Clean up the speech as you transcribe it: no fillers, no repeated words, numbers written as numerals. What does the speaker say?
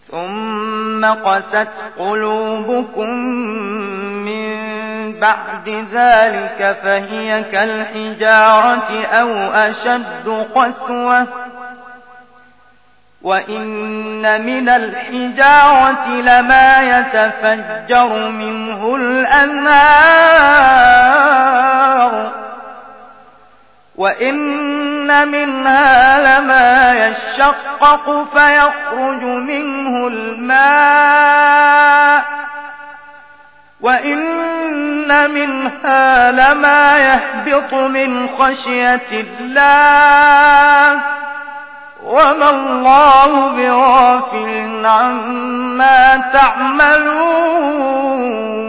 ثم قست قلوبكم من بعد ذلك فهي كالحجارة أو أشد قسوة وإن من الحجارة لما يتفجر منه الأنهار وإن منها لما يشقق فيخرج منه الماء وإن منها لما يهبط من خشية الله وما الله بغافل عما تعملون